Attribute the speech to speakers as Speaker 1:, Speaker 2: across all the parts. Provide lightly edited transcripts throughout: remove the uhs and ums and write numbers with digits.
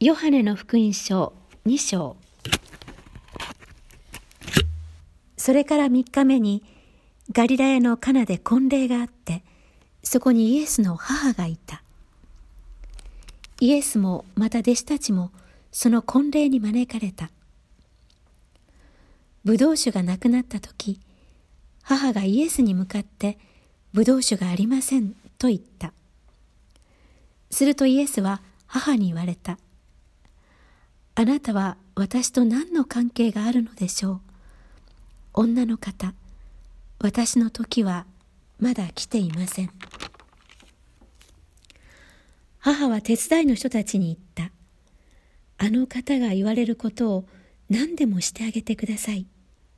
Speaker 1: ヨハネの福音書2章。それから3日目にガリラヤのカナで婚礼があって、そこにイエスの母がいた。イエスもまた弟子たちもその婚礼に招かれた。ブドウ酒がなくなった時、母がイエスに向かってブドウ酒がありませんと言った。するとイエスは母に言われた。あなたは私と何の関係があるのでしょう。女の方、私の時はまだ来ていません。母は手伝いの人たちに言った。あの方が言われることを何でもしてあげてください。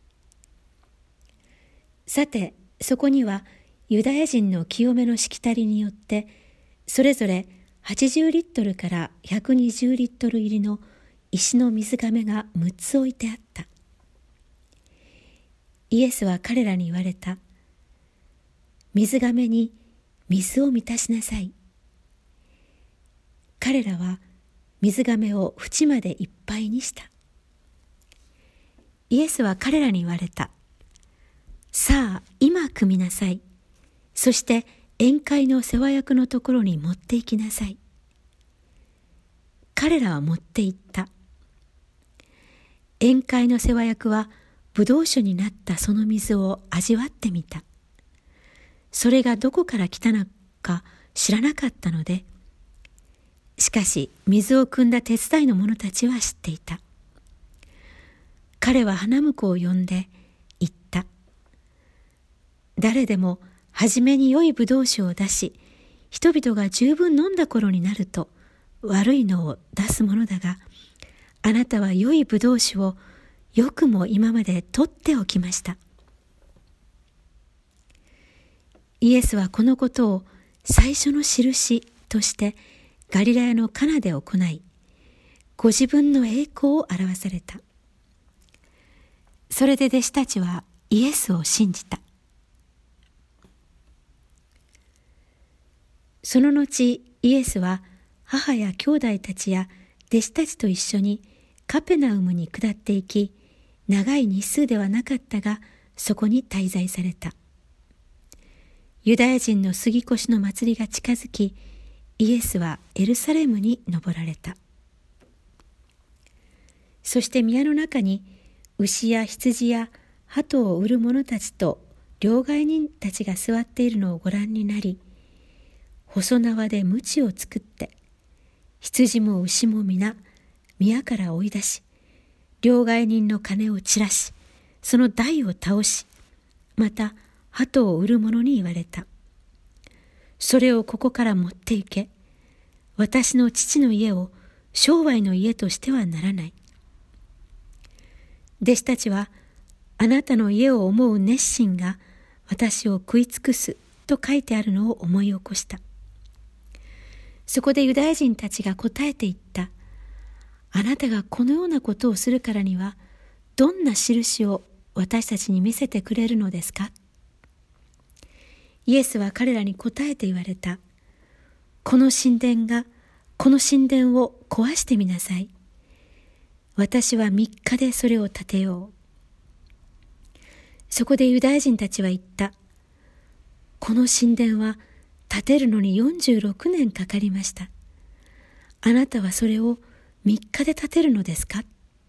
Speaker 1: さて、そこにはユダヤ人の清めのしきたりによって、それぞれ80リットルから120リットル入りの石の水甕が6つ置いてあった。イエスは彼らに言われた。水甕に水を満たしなさい。彼らは水甕を縁までいっぱいにした。イエスは彼らに言われた。さあ、今汲みなさい。そして宴会の世話役のところに持って行きなさい。彼らは持って行った。宴会の世話役はブドウ酒になったその水を味わってみた。それがどこから来たのか知らなかったので、しかし水を汲んだ手伝いの者たちは知っていた。彼は花婿を呼んで言った。誰でも初めに良いブドウ酒を出し、人々が十分飲んだ頃になると悪いのを出すものだが、あなたは良いブドウ酒をよくも今まで取っておきました。イエスはこのことを最初の印としてガリラヤのカナで行い、ご自分の栄光を表された。それで弟子たちはイエスを信じた。その後、イエスは母や兄弟たちや弟子たちと一緒にカペナウムに下っていき、長い日数ではなかったが、そこに滞在された。ユダヤ人の杉越の祭りが近づき、イエスはエルサレムに登られた。そして宮の中に牛や羊や鳩を売る者たちと両替人たちが座っているのをご覧になり、細縄で鞭を作って、羊も牛も皆宮から追い出し、両替人の金を散らし、その台を倒し、また鳩を売る者に言われた。それをここから持って行け。私の父の家を商売の家としてはならない。弟子たちは、あなたの家を思う熱心が私を食い尽くすと書いてあるのを思い起こした。そこでユダヤ人たちが答えて言った。あなたがこのようなことをするからには、どんな印を私たちに見せてくれるのですか？イエスは彼らに答えて言われた。この神殿を壊してみなさい。私は3日でそれを建てよう。そこでユダヤ人たちは言った。この神殿は建てるのに46年かかりました。あなたはそれを3日で建てるのですか？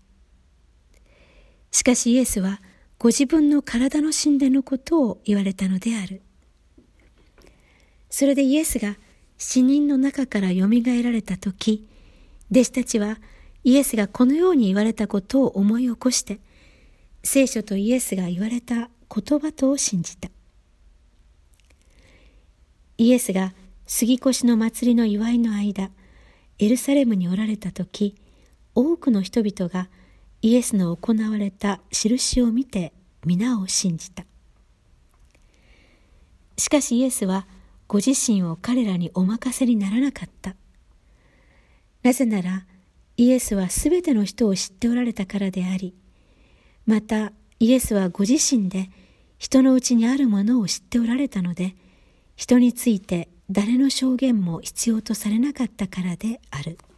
Speaker 1: しかしイエスはご自分の体の神殿のことを言われたのである。それでイエスが死人の中からよみがえられたとき、弟子たちはイエスがこのように言われたことを思い起こして、聖書とイエスが言われた言葉とを信じた。イエスが杉越の祭りの祝いの間、エルサレムにおられたとき、多くの人々がイエスの行われた印を見て皆を信じた。しかしイエスはご自身を彼らにお任せにならなかった。なぜならイエスはすべての人を知っておられたからであり、またイエスはご自身で人のうちにあるものを知っておられたので、人について誰の証言も必要とされなかったからである。